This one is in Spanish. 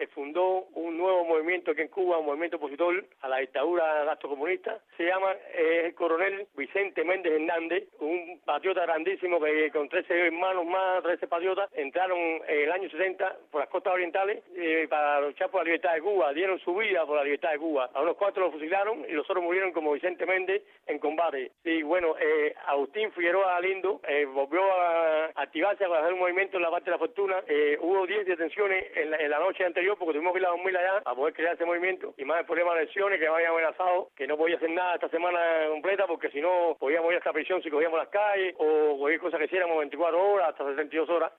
fundó un nuevo movimiento aquí en Cuba, un movimiento opositor a la dictadura gastrocomunista. Se llama el coronel Vicente Méndez Hernández, un patriota grandísimo que con 13 hermanos más, 13 patriotas, entraron en el año 60 por las costas orientales para luchar por la libertad de Cuba. Dieron su vida por la libertad de Cuba. A unos cuantos los fusilaron y los otros murieron como Vicente Méndez en combate. Y bueno, Agustín Figueroa Lindo volvió a activarse para hacer un movimiento en la parte de la fortuna. Hubo 10 detenciones en la noche anterior porque tuvimos que ir a dormir allá a poder crear ese movimiento. Y más el problema de lesiones que me habían amenazado que no podía hacer nada esta semana completa porque si no podíamos ir a esta prisión si cogíamos las calles o cualquier cosa que hiciéramos 24 horas hasta 72 horas.